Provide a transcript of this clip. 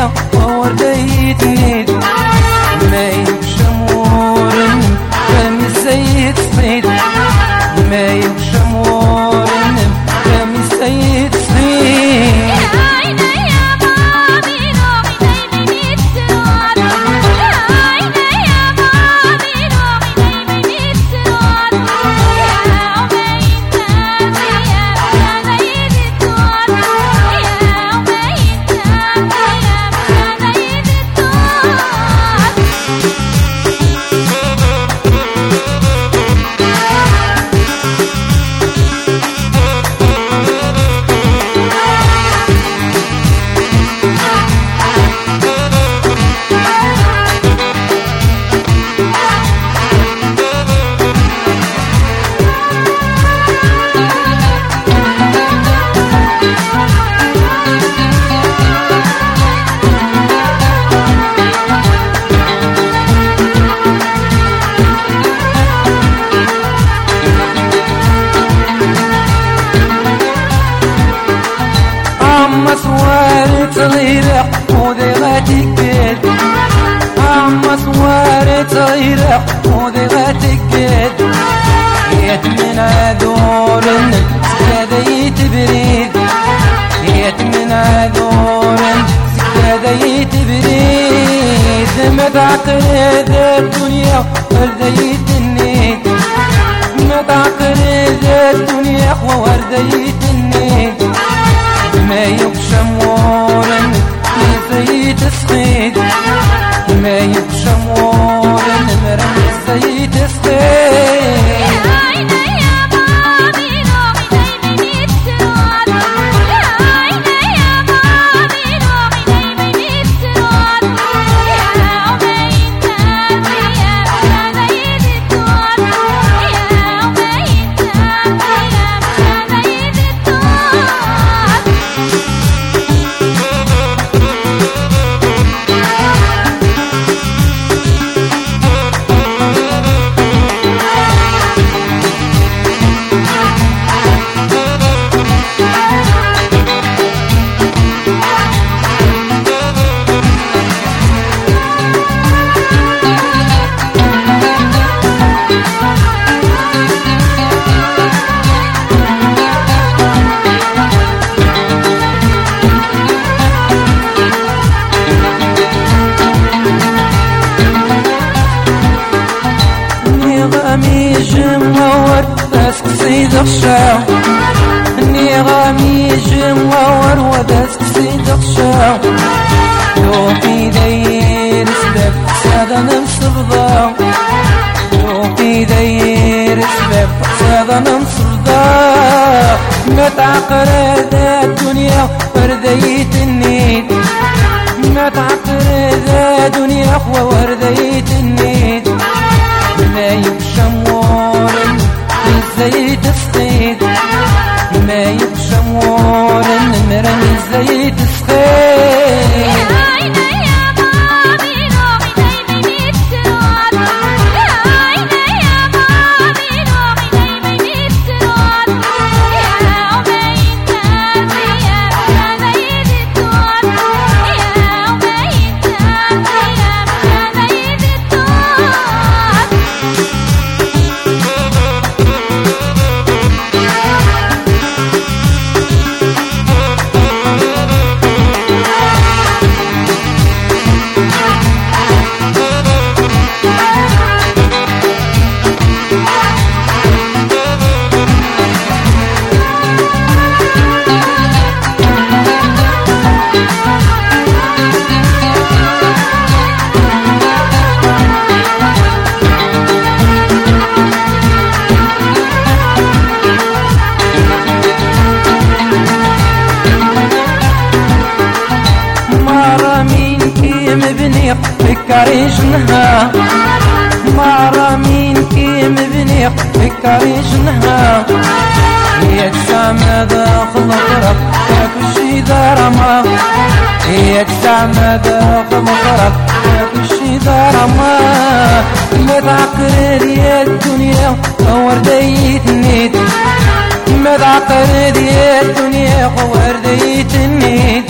الدنيا ورديت نيت ما يكشمور كم الزيت صيد ما يكشمور كم الزيت صيد صوارت غيرق وذي غاتكد صوارت غيرق وذي غاتكد يت من عذور سكادي تبريد يت من عذور سكادي تبريد ما تعقرد الدنيا ورديت النيد ما تعقرد الدنيا ورديت النيد ما يقشم ورن زيت الصيد ما يقشم ورن مرم زيت الصيد سيد الشام اني غامي جمور وداسك سيد الشام لو في داير سبب سادا نمصر ضام لو في داير سبب سادا نمصر ضام ما تعقرد الدنيا ورديت النيد ما تعقرد الدنيا ورديت النيد ما يكشمور زيت الصيد ما يقشم ورن مرمي زيت الصيد فكريش نها مارا مين كي مبني فكريش نها يتسامى داخل طرق كل شي درما يتسامى داخل طرق كل شي درما ما تعقرد يا الدنيا ورديت النيد ما تعقرد يا الدنيا ورديت النيد